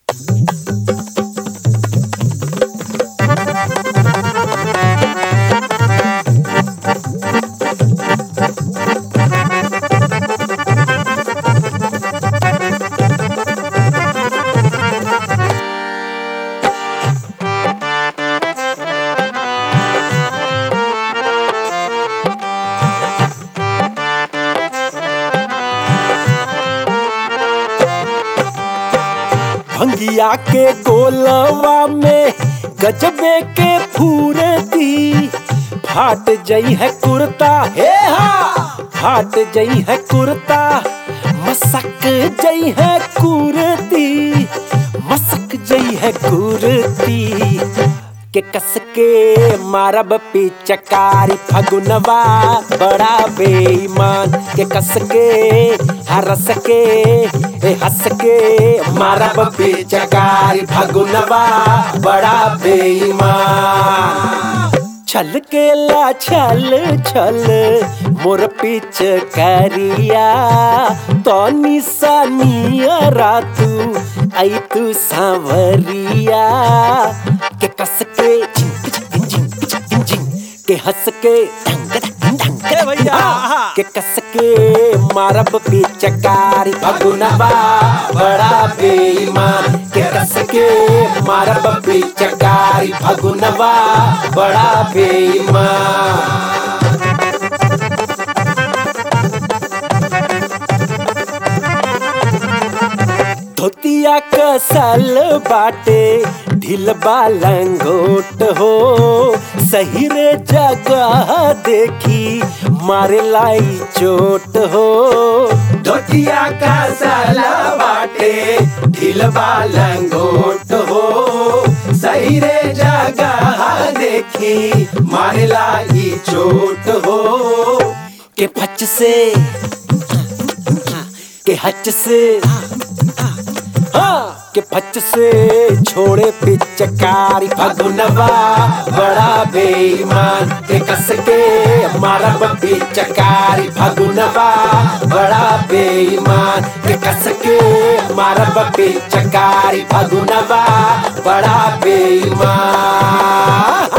भंगिया के गोलवा में गजबे के फूरती फाट जई है कुर्ता हे हा फाट जई है कुर्ता मसक जई है कुर्ती मसक जई है कुर्ती के कस के मारब पिचकारी फगुनवा बड़ा बेईमान के कस के हरस के हंस के मारब पिचकारी फगुनवा बड़ा बेईमान छल के ला छल छल मोर पिचकारिया तो निशानिया रातू आई तू सांवरिया के कस के झिंक झिंक झिंक झिंक झिंक के हंस के ढंग ढंग ढंग भैया के कस के मारब पिचकारी फगुनवा बड़ा बेईमान के कस के मारब पिचकारी फगुनवा बड़ा बेईमान धोतिया कसल बाटे ढिलबा लंगोट हो सही रे जगह देखी मारे लाई चोट हो धोतिया कसल बाटे ढिलबा लंगोट हो सही रे जगह देखी मारे लाई चोट हो के फच से के हच से के फच से छोड़े पिचकारी फगुनवा बड़ा बेईमान के कस के मारब पिचकारी फगुनवा बड़ा बेईमान के कस के मारब पिचकारी फगुनवा बड़ा बेईमान।